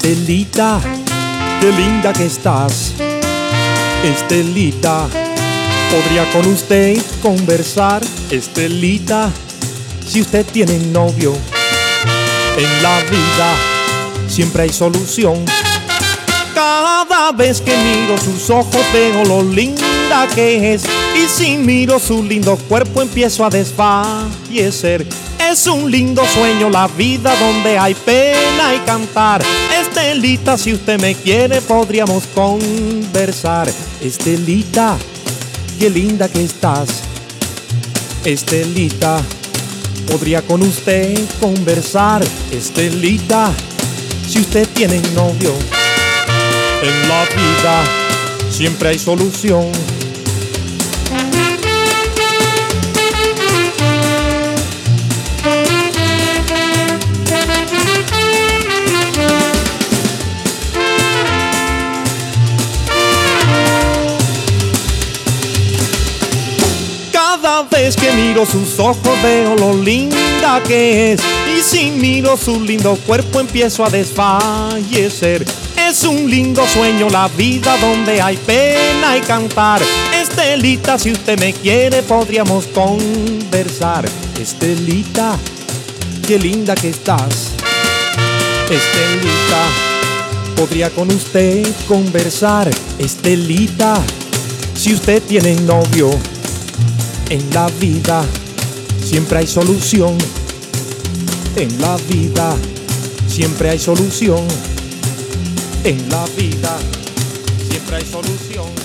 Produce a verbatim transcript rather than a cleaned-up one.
Estelita, qué linda que estás. Estelita, podría con usted conversar. Estelita, si usted tiene novio, en la vida siempre hay solución. Cada vez que miro sus ojos veo lo linda que es, y si miro su lindo cuerpo empiezo a desfallecer. Es un lindo sueño la vida donde hay pena y cantar. Estelita, si usted me quiere podríamos conversar. Estelita, qué linda que estás. Estelita, podría con usted conversar. Estelita, si usted tiene novio, en la vida siempre hay solución. Cada vez que miro sus ojos veo lo linda que es, y si miro su lindo cuerpo empiezo a desfallecer. Es un lindo sueño la vida donde hay pena y cantar. Estelita, si usted me quiere podríamos conversar. Estelita, qué linda que estás. Estelita, podría con usted conversar. Estelita, si usted tiene novio, en la vida siempre hay solución. En la vida siempre hay solución. En la vida siempre hay solución.